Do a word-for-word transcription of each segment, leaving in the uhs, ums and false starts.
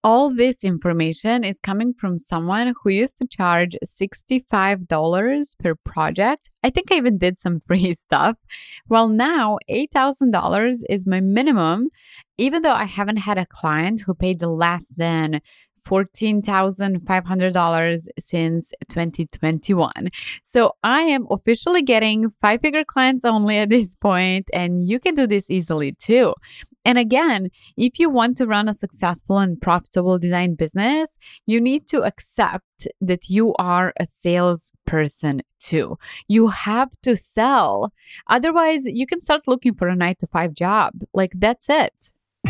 All this information is coming from someone who used to charge sixty-five dollars per project. I think I even did some free stuff. Well, now eight thousand dollars is my minimum, even though I haven't had a client who paid less than fourteen thousand five hundred dollars since twenty twenty-one. So I am officially getting five-figure clients only at this point, and you can do this easily too. And again, if you want to run a successful and profitable design business, you need to accept that you are a salesperson too. You have to sell. Otherwise, you can start looking for a nine to five job. Like, that's it.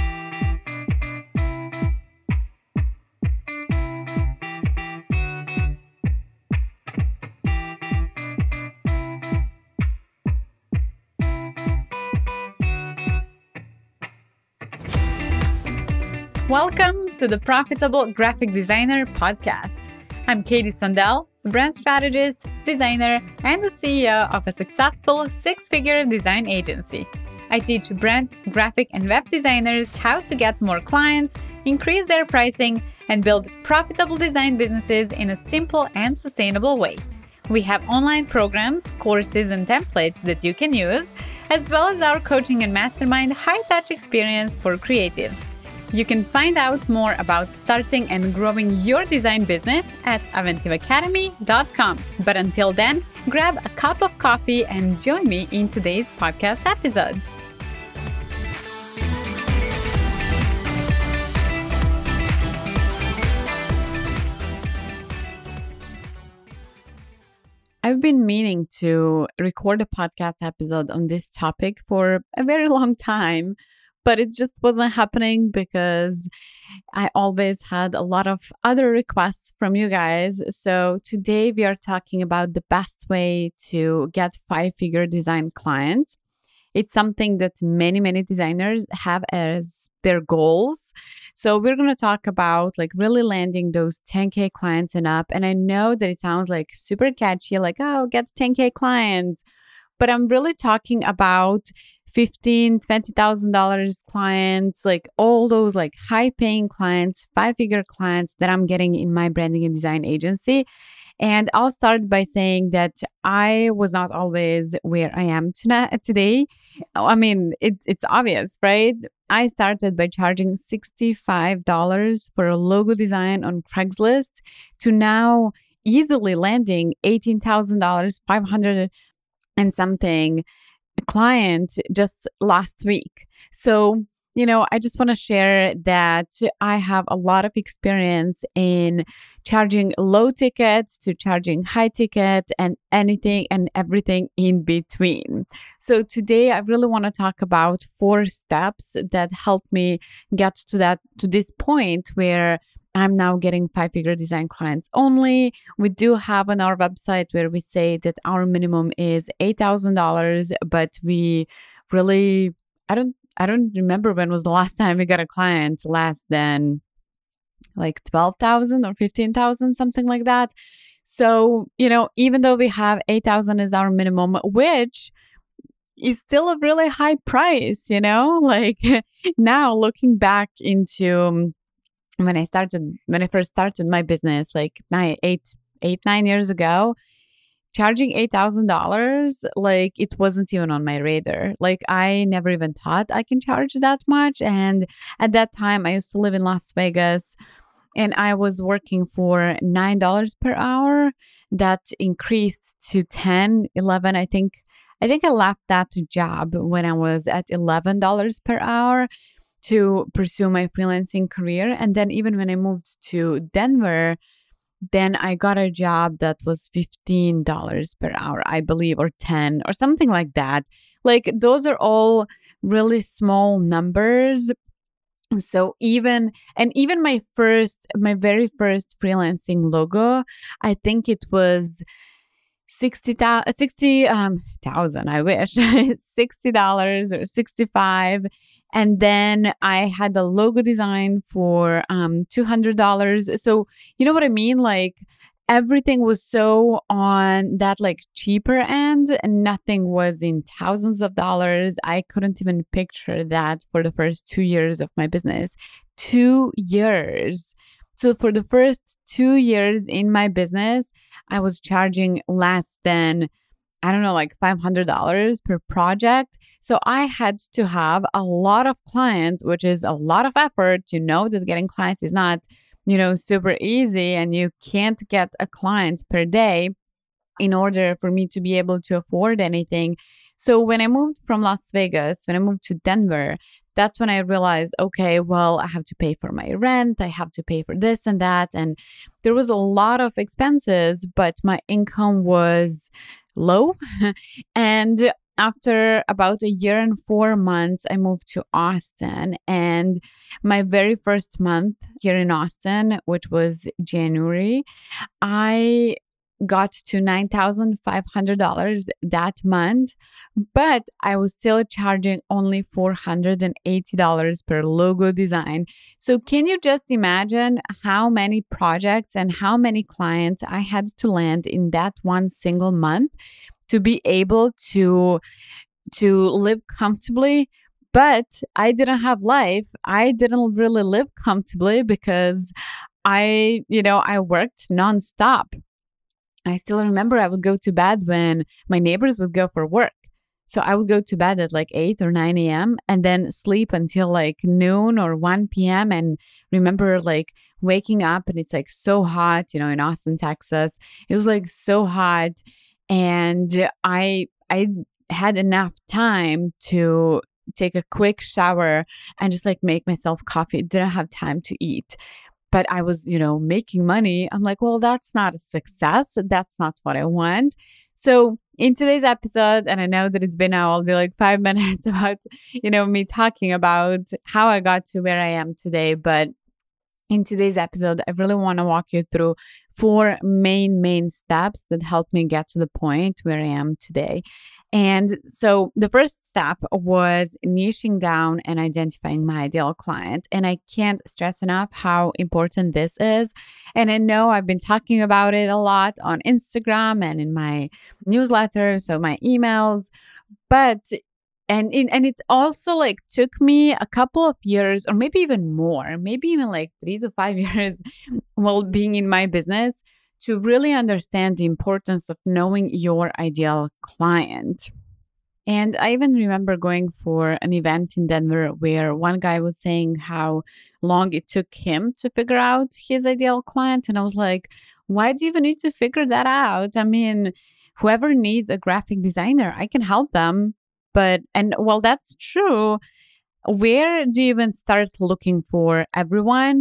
Welcome to the Profitable Graphic Designer podcast. I'm Katie Sondel, brand strategist, designer, and the C E O of a successful six-figure design agency. I teach brand, graphic, and web designers how to get more clients, increase their pricing, and build profitable design businesses in a simple and sustainable way. We have online programs, courses, and templates that you can use, as well as our coaching and mastermind high-touch experience for creatives. You can find out more about starting and growing your design business at aventive academy dot com. But until then, grab a cup of coffee and join me in today's podcast episode. I've been meaning to record a podcast episode on this topic for a very long time, but it just wasn't happening because I always had a lot of other requests from you guys. So today we are talking about the best way to get five-figure design clients. It's something that many, many designers have as their goals. So we're going to talk about like really landing those ten K clients and up. And I know that it sounds like super catchy, like, oh, get ten K clients. But I'm really talking about fifteen thousand dollars, twenty thousand dollars clients, like all those like high paying clients, five figure clients that I'm getting in my branding and design agency. And I'll start by saying that I was not always where I am tonight, today. I mean, it, it's obvious, right? I started by charging sixty-five dollars for a logo design on Craigslist to now easily landing eighteen thousand dollars, five hundred and something client just last week. So, you know, I just want to share that I have a lot of experience in charging low ticket to charging high ticket and anything and everything in between. So today I really want to talk about four steps that help me get to that, to this point where I'm now getting five-figure design clients only. We do have on our website where we say that our minimum is eight thousand dollars, but we really, I don't, I don't remember when was the last time we got a client less than like twelve thousand or fifteen thousand, something like that. So, you know, even though we have eight thousand as our minimum, which is still a really high price, you know, like now looking back into when I started, when I first started my business, like nine, eight, eight, nine years ago, charging eight thousand dollars, like it wasn't even on my radar. Like I never even thought I can charge that much. And at that time, I used to live in Las Vegas and I was working for nine dollars per hour. That increased to ten, eleven. I think, I think I left that job when I was at eleven dollars per hour to pursue my freelancing career. And then even when I moved to Denver, then I got a job that was fifteen dollars per hour, I believe, or ten or something like that. Like those are all really small numbers. So even, and even my first, my very first freelancing logo, I think it was sixty thousand, sixty um thousand, I wish, sixty dollars or sixty-five. And then I had a logo design for um two hundred dollars. So you know what I mean? Like everything was so on that like cheaper end and nothing was in thousands of dollars. I couldn't even picture that for the first two years of my business. two years. So for the first two years in my business, I was charging less than, I don't know, like five hundred dollars per project. So I had to have a lot of clients, which is a lot of effort. You know that getting clients is not, you know, super easy, and you can't get a client per day in order for me to be able to afford anything. So when I moved from Las Vegas, when I moved to Denver, that's when I realized, okay, well, I have to pay for my rent. I have to pay for this and that. And there was a lot of expenses, but my income was low. And after about a year and four months, I moved to Austin. And my very first month here in Austin, which was January, I got to nine thousand five hundred dollars that month, but I was still charging only four hundred eighty dollars per logo design. So can you just imagine how many projects and how many clients I had to land in that one single month to be able to to live comfortably? But I didn't have life. I didn't really live comfortably because I, you know, I worked nonstop. I still remember I would go to bed when my neighbors would go for work. So I would go to bed at like eight or nine a.m. and then sleep until like noon or one p.m. And remember like waking up and it's like so hot, you know, in Austin, Texas. It was like so hot. And I I had enough time to take a quick shower and just like make myself coffee. Didn't have time to eat. But I was, you know, making money. I'm like, well, that's not a success. That's not what I want. So in today's episode, and I know that it's been now, I'll do like five minutes about, you know, me talking about how I got to where I am today. But in today's episode, I really want to walk you through four main, main steps that helped me get to the point where I am today. And so the first step was niching down and identifying my ideal client. And I can't stress enough how important this is. And I know I've been talking about it a lot on Instagram and in my newsletters, so my emails, but And in, and it also like took me a couple of years or maybe even more, maybe even like three to five years while being in my business to really understand the importance of knowing your ideal client. And I even remember going for an event in Denver where one guy was saying how long it took him to figure out his ideal client. And I was like, why do you even need to figure that out? I mean, whoever needs a graphic designer, I can help them. But, and well, that's true. Where do you even start looking for everyone?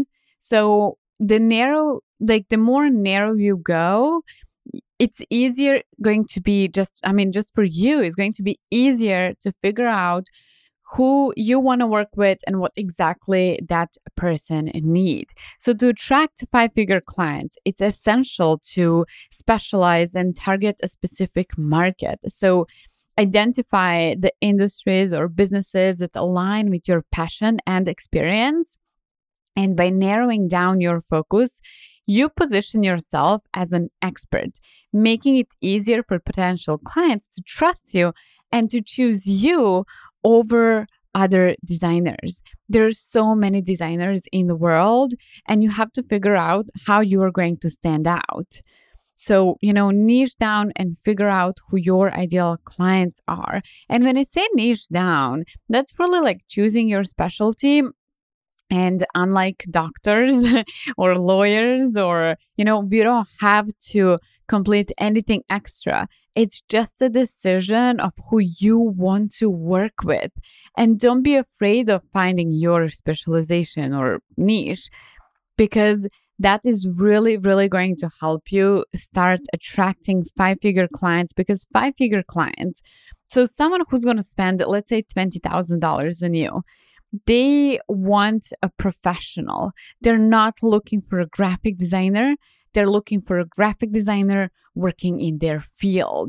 So the narrow, like the more narrow you go, it's easier going to be just, I mean, just for you, it's going to be easier to figure out who you want to work with and what exactly that person need. So to attract five-figure clients, it's essential to specialize and target a specific market. So identify the industries or businesses that align with your passion and experience. And by narrowing down your focus, you position yourself as an expert, making it easier for potential clients to trust you and to choose you over other designers. There's so many designers in the world, and you have to figure out how you are going to stand out. So, you know, niche down and figure out who your ideal clients are. And when I say niche down, that's really like choosing your specialty. And unlike doctors or lawyers, or, you know, we don't have to complete anything extra. It's just a decision of who you want to work with. And don't be afraid of finding your specialization or niche, because that is really, really going to help you start attracting five-figure clients. Because five-figure clients, so someone who's going to spend, let's say, twenty thousand dollars on you, they want a professional. They're not looking for a graphic designer. They're looking for a graphic designer working in their field.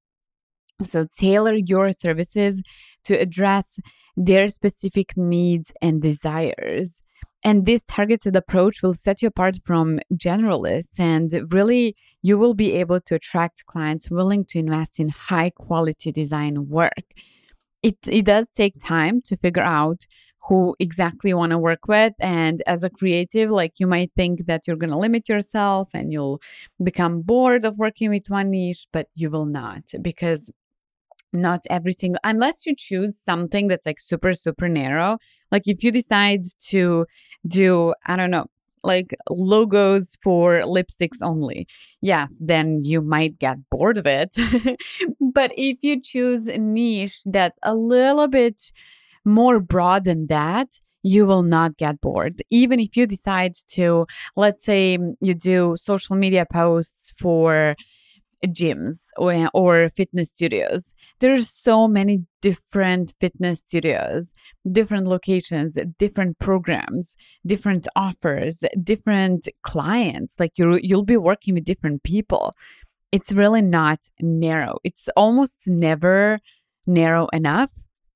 So tailor your services to address their specific needs and desires. And this targeted approach will set you apart from generalists, and really you will be able to attract clients willing to invest in high quality design work. It, it does take time to figure out who exactly you want to work with. And as a creative, like you might think that you're going to limit yourself and you'll become bored of working with one niche, but you will not, because not every single, unless you choose something that's like super, super narrow. Like if you decide to do, I don't know, like logos for lipsticks only, yes, then you might get bored of it. But if you choose a niche that's a little bit more broad than that, you will not get bored. Even if you decide to, let's say you do social media posts for gyms or, or fitness studios. There's so many different fitness studios, different locations, different programs, different offers, different clients. Like you you'll be working with different people. It's really not narrow. It's almost never narrow enough.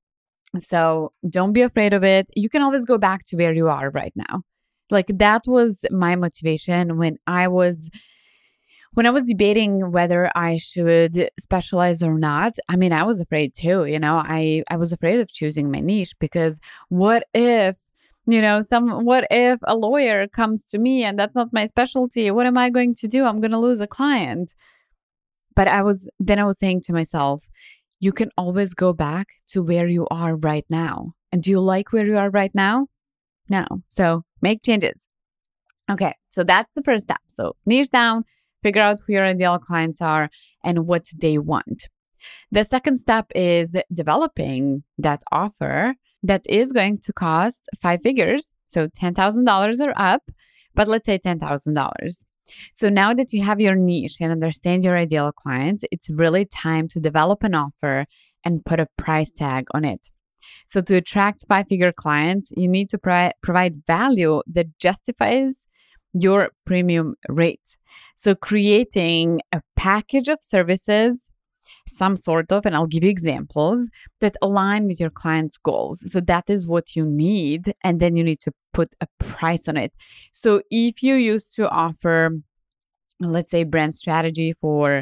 So don't be afraid of it. You can always go back to where you are right now. Like that was my motivation when I was When I was debating whether I should specialize or not. I mean, I was afraid too, you know, I, I was afraid of choosing my niche, because what if, you know, some, what if a lawyer comes to me and that's not my specialty? What am I going to do? I'm going to lose a client. But I was, then I was saying to myself, you can always go back to where you are right now. And do you like where you are right now? No. So make changes. Okay. So that's the first step. So niche down. Figure out who your ideal clients are and what they want. The second step is developing that offer that is going to cost five figures, so ten thousand dollars or up, but let's say ten thousand dollars. So now that you have your niche and understand your ideal clients, it's really time to develop an offer and put a price tag on it. So to attract five-figure clients, you need to pri- provide value that justifies your premium rate. So creating a package of services, some sort of, and I'll give you examples, that align with your client's goals. So that is what you need. And then you need to put a price on it. So if you used to offer, let's say, brand strategy for,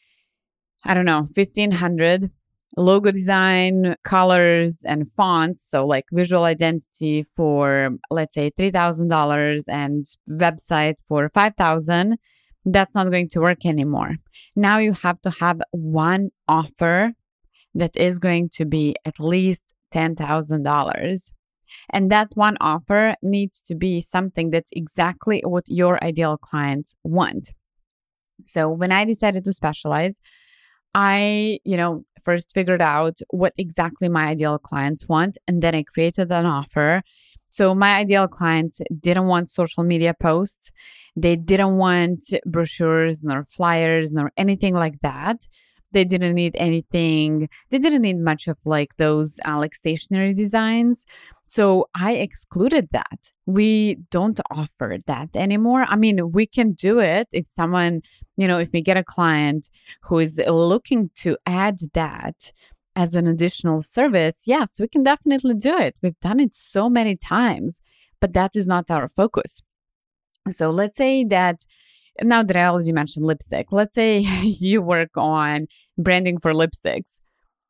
I don't know, fifteen hundred, logo design, colors, and fonts. So like visual identity for, let's say, three thousand dollars and website for five thousand dollars. That's not going to work anymore. Now you have to have one offer that is going to be at least ten thousand dollars. And that one offer needs to be something that's exactly what your ideal clients want. So when I decided to specialize, I, you know, first figured out what exactly my ideal clients want, and then I created an offer. So my ideal clients didn't want social media posts. They didn't want brochures nor flyers nor anything like that. They didn't need anything. They didn't need much of like those uh, like stationery designs. So I excluded that. We don't offer that anymore. I mean, we can do it if someone, you know, if we get a client who is looking to add that as an additional service, yes, we can definitely do it. We've done it so many times, but that is not our focus. So let's say that, now that I already mentioned lipstick, let's say you work on branding for lipsticks.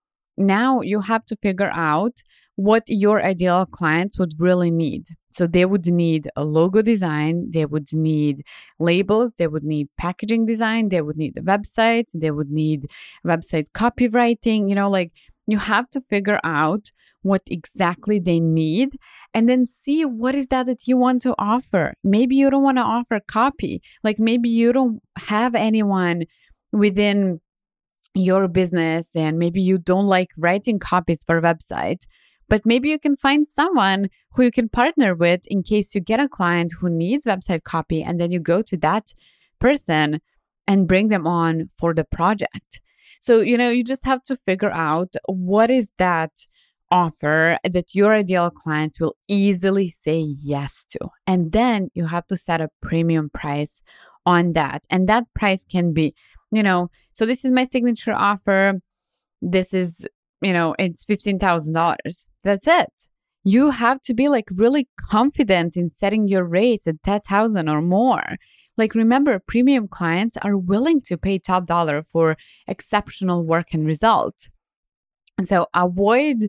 Now you have to figure out what your ideal clients would really need. So they would need a logo design, they would need labels, they would need packaging design, they would need a website, they would need website copywriting, you know, like you have to figure out what exactly they need and then see what is that that you want to offer. Maybe you don't want to offer copy, like maybe you don't have anyone within your business and maybe you don't like writing copies for a website. But maybe you can find someone who you can partner with in case you get a client who needs website copy, and then you go to that person and bring them on for the project. So, you know, you just have to figure out what is that offer that your ideal clients will easily say yes to. And then you have to set a premium price on that. And that price can be, you know, so this is my signature offer. This is, you know, it's fifteen thousand dollars. That's it. You have to be like really confident in setting your rates at ten thousand or more. Like remember, premium clients are willing to pay top dollar for exceptional work and results. And so avoid,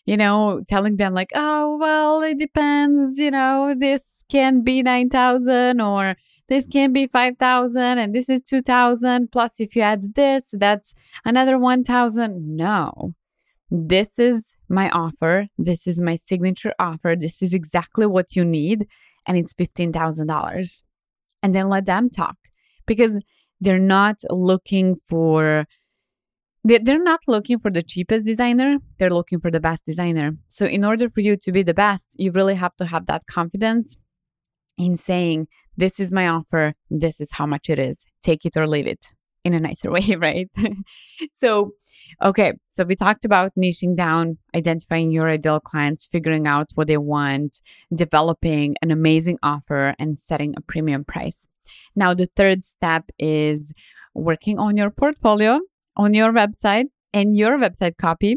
you know, telling them like, oh, well, it depends, you know, this can be nine thousand or this can be five thousand and this is two thousand. Plus, if you add this, that's another one thousand. No, this is my offer. This is my signature offer. This is exactly what you need. And it's fifteen thousand dollars. And then let them talk, because they're not looking for They're not looking for the cheapest designer. They're looking for the best designer. So in order for you to be the best, you really have to have that confidence in saying, this is my offer. This is how much it is. Take it or leave it, in a nicer way, right? So, okay. So we talked about niching down, identifying your ideal clients, figuring out what they want, developing an amazing offer, and setting a premium price. Now, the third step is working on your portfolio, on your website and your website copy.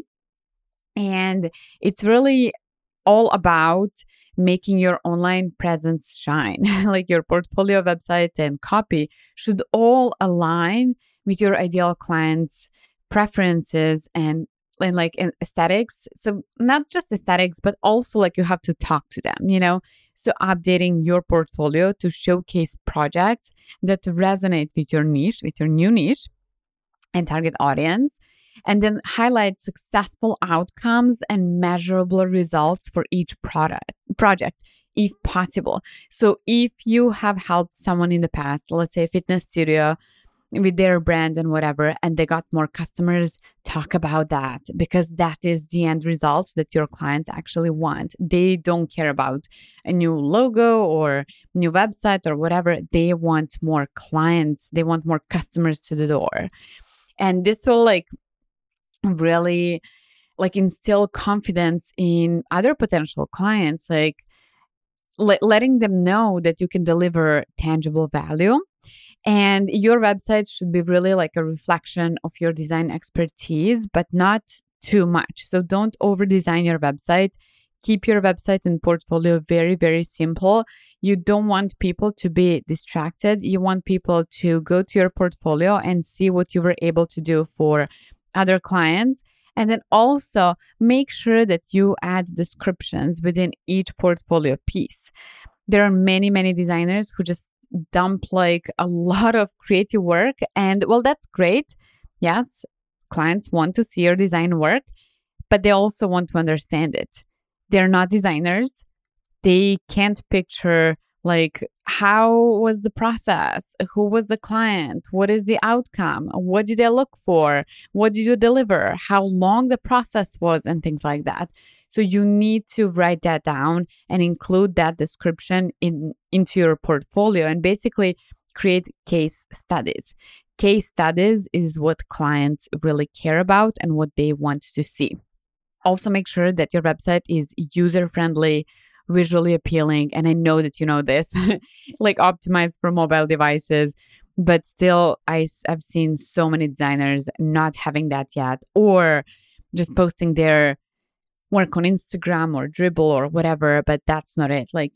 And it's really all about making your online presence shine. Like your portfolio, website, and copy should all align with your ideal clients' preferences and, and like aesthetics. So not just aesthetics, but also like you have to talk to them, you know? So updating your portfolio to showcase projects that resonate with your niche, with your new niche and target audience, and then highlight successful outcomes and measurable results for each product project, if possible. So if you have helped someone in the past, let's say a fitness studio with their brand and whatever, and they got more customers, talk about that, because that is the end result that your clients actually want. They don't care about a new logo or new website or whatever. They want more clients. They want more customers to the door. And this will like really like instill confidence in other potential clients, like le- letting them know that you can deliver tangible value. And your website should be really like a reflection of your design expertise, but not too much. So don't over design your website. Keep your website and portfolio very, very simple. You don't want people to be distracted. You want people to go to your portfolio and see what you were able to do for other clients. And then also make sure that you add descriptions within each portfolio piece. There are many, many designers who just dump like a lot of creative work. And well, that's great. Yes, clients want to see your design work, but they also want to understand it. They're not designers. They can't picture like how was the process? Who was the client? What is the outcome? What did they look for? What did you deliver? How long the process was and things like that. So you need to write that down and include that description in into your portfolio and basically create case studies. Case studies is what clients really care about and what they want to see. Also, make sure that your website is user-friendly, visually appealing. And I know that you know this, like optimized for mobile devices. But still, I, I've seen so many designers not having that yet, or just posting their work on Instagram or Dribbble or whatever. But that's not it. Like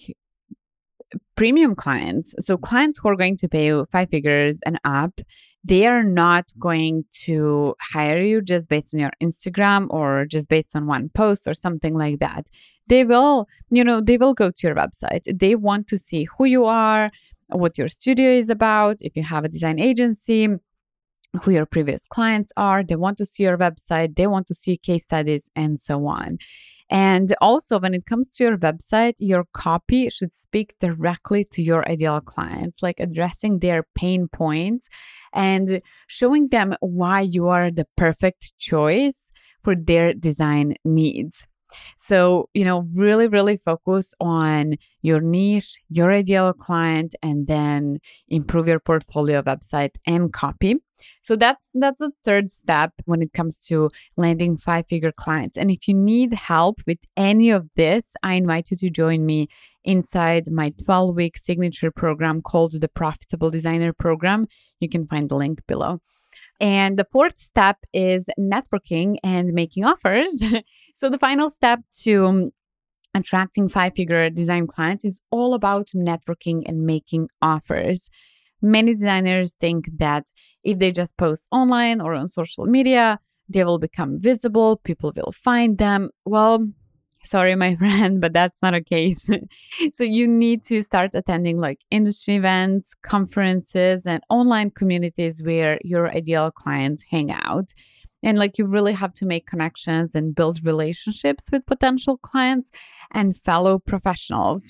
premium clients, so clients who are going to pay you five figures and up, they are not going to hire you just based on your Instagram or just based on one post or something like that. They will, you know, they will go to your website. They want to see who you are, what your studio is about, if you have a design agency, who your previous clients are. They want to see your website. They want to see case studies and so on. And also, when it comes to your website, your copy should speak directly to your ideal clients, like addressing their pain points and showing them why you are the perfect choice for their design needs. So, you know, really, really focus on your niche, your ideal client, and then improve your portfolio, website, and copy. So that's that's the third step when it comes to landing five-figure clients. And if you need help with any of this, I invite you to join me inside my twelve-week signature program called the Profitable Designer Program. You can find the link below. And the fourth step is networking and making offers. So the final step to attracting five-figure design clients is all about networking and making offers. Many designers think that if they just post online or on social media, they will become visible, people will find them. Well, sorry, my friend, but that's not a case. So you need to start attending like industry events, conferences, and online communities where your ideal clients hang out. And like you really have to make connections and build relationships with potential clients and fellow professionals.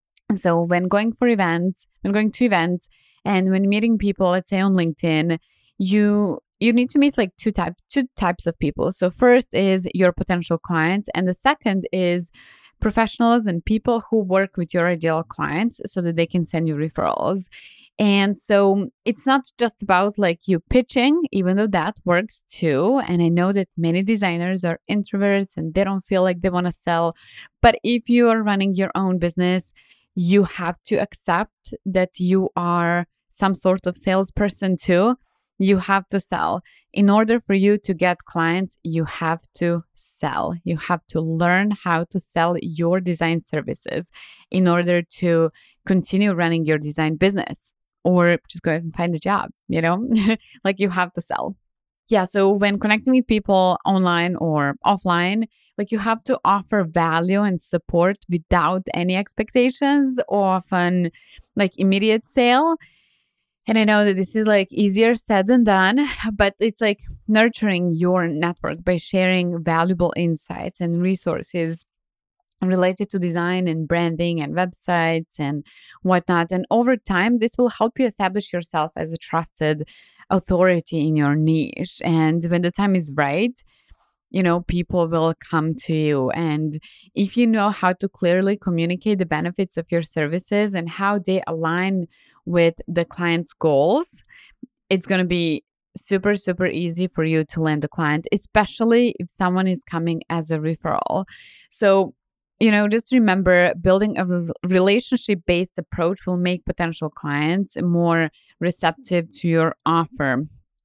So when going for events, when going to events and when meeting people, let's say on LinkedIn, you you need to meet like two type two types of people. So first is your potential clients, and the second is professionals and people who work with your ideal clients so that they can send you referrals. And so it's not just about like you pitching, even though that works too. And I know that many designers are introverts and they don't feel like they want to sell. But if you are running your own business, you have to accept that you are some sort of salesperson too. You have to sell. In order for you to get clients, you have to sell. You have to learn how to sell your design services in order to continue running your design business, or just go ahead and find a job, you know, like you have to sell. Yeah. So when connecting with people online or offline, like you have to offer value and support without any expectations or often like immediate sale. And I know that this is like easier said than done, but it's like nurturing your network by sharing valuable insights and resources related to design and branding and websites and whatnot. And over time, this will help you establish yourself as a trusted authority in your niche. And when the time is right, you know, people will come to you. And if you know how to clearly communicate the benefits of your services and how they align with the client's goals, it's going to be super, super easy for you to land a client, especially if someone is coming as a referral. So, you know, just remember, building a re- relationship-based approach will make potential clients more receptive to your offer.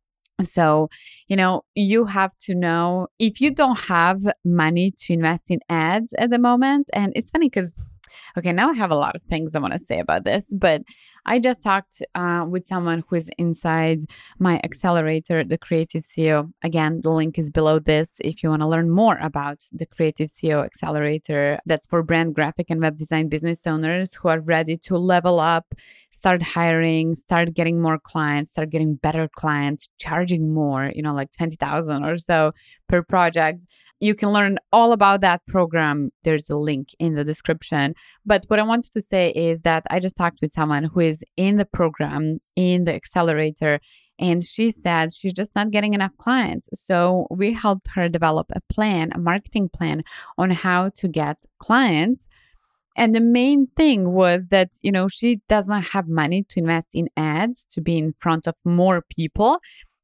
So, you know, you have to know if you don't have money to invest in ads at the moment. And it's funny because, okay, now I have a lot of things I want to say about this, but I just talked uh, with someone who is inside my accelerator, the Creative C E O. Again, the link is below this if you want to learn more about the Creative C E O Accelerator. That's for brand, graphic, and web design business owners who are ready to level up, start hiring, start getting more clients, start getting better clients, charging more, you know, like twenty thousand or so per project. You can learn all about that program. There's a link in the description. But what I wanted to say is that I just talked with someone who is in the program, in the accelerator, and she said she's just not getting enough clients. So we helped her develop a plan, a marketing plan on how to get clients. And the main thing was that, you know, she doesn't have money to invest in ads, to be in front of more people.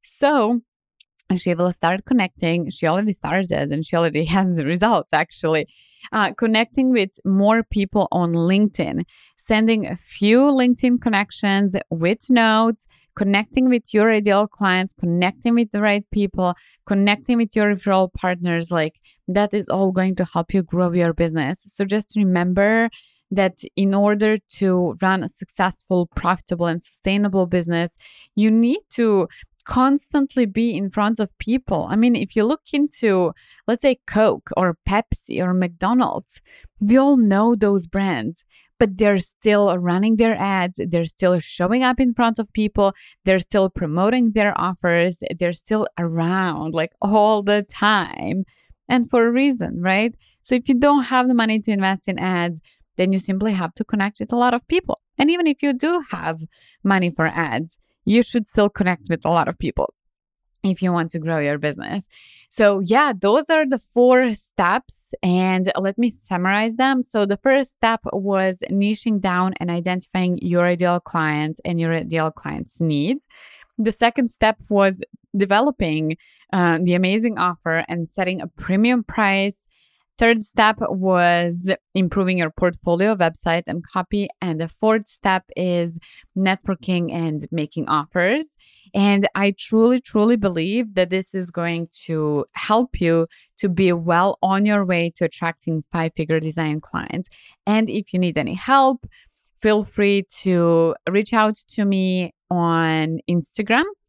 So she will start connecting. She already started and she already has the results actually. Uh, connecting with more people on LinkedIn, sending a few LinkedIn connections with notes, connecting with your ideal clients, connecting with the right people, connecting with your referral partners. Like that is all going to help you grow your business. So just remember that in order to run a successful, profitable, and sustainable business, you need to constantly be in front of people. I mean, if you look into, let's say, Coke or Pepsi or McDonald's, we all know those brands, but they're still running their ads. They're still showing up in front of people. They're still promoting their offers. They're still around like all the time, and for a reason, right? So if you don't have the money to invest in ads, then you simply have to connect with a lot of people. And even if you do have money for ads, you should still connect with a lot of people if you want to grow your business. So yeah, those are the four steps. And let me summarize them. So the first step was niching down and identifying your ideal client and your ideal client's needs. The second step was developing uh, the amazing offer and setting a premium price. Third step was improving your portfolio, website, and copy. And the fourth step is networking and making offers. And I truly, truly believe that this is going to help you to be well on your way to attracting five-figure design clients. And if you need any help, feel free to reach out to me on Instagram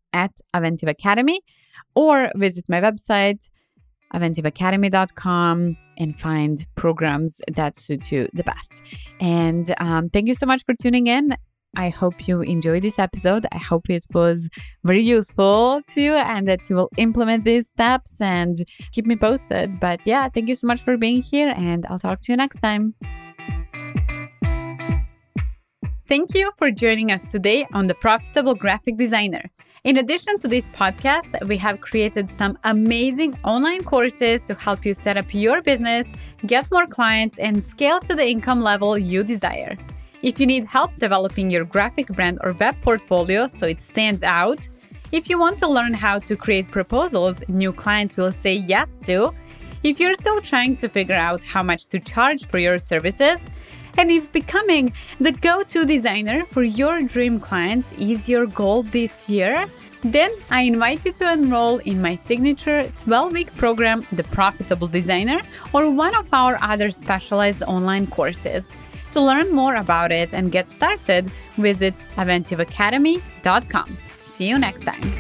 at Aventiv Academy, or visit my website, aventiv academy dot com, and find programs that suit you the best. And um, thank you so much for tuning in. I hope you enjoyed this episode. I hope it was very useful to you and that you will implement these steps and keep me posted. But yeah, thank you so much for being here, and I'll talk to you next time. Thank you for joining us today on The Profitable Graphic Designer. In addition to this podcast, we have created some amazing online courses to help you set up your business, get more clients, and scale to the income level you desire. If you need help developing your graphic brand or web portfolio so it stands out, if you want to learn how to create proposals new clients will say yes to, if you're still trying to figure out how much to charge for your services, and if becoming the go-to designer for your dream clients is your goal this year, then I invite you to enroll in my signature twelve-week program, The Profitable Designer, or one of our other specialized online courses. To learn more about it and get started, visit aventiv academy dot com. See you next time.